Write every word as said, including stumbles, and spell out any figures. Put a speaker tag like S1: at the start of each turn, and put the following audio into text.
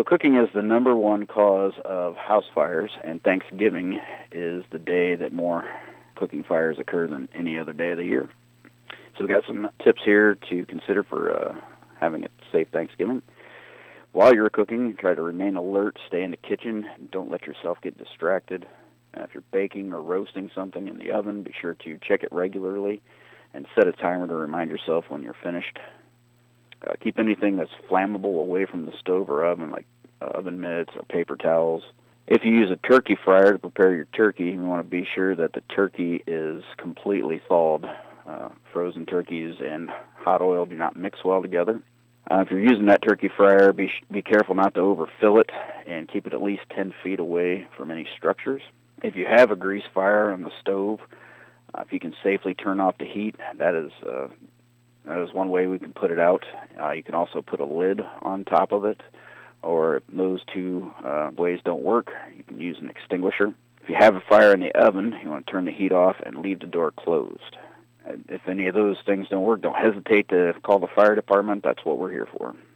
S1: So cooking is the number one cause of house fires, and Thanksgiving is the day that more cooking fires occur than any other day of the year. So we've got some tips here to consider for uh, having a safe Thanksgiving. While you're cooking, try to remain alert, stay in the kitchen, and don't let yourself get distracted. Uh, if you're baking or roasting something in the oven, be sure to check it regularly and set a timer to remind yourself when you're finished. Uh, keep anything that's flammable away from the stove or oven, like uh, oven mitts or paper towels. If you use a turkey fryer to prepare your turkey, you want to be sure that the turkey is completely thawed. Uh, frozen turkeys and hot oil do not mix well together. Uh, if you're using that turkey fryer, be be careful not to overfill it and keep it at least ten feet away from any structures. If you have a grease fire on the stove, uh, if you can safely turn off the heat, that is uh, that is one way we can put it out. Uh, you can also put a lid on top of it, or if those two uh, ways don't work, you can use an extinguisher. If you have a fire in the oven, you want to turn the heat off and leave the door closed. If any of those things don't work, don't hesitate to call the fire department. That's what we're here for.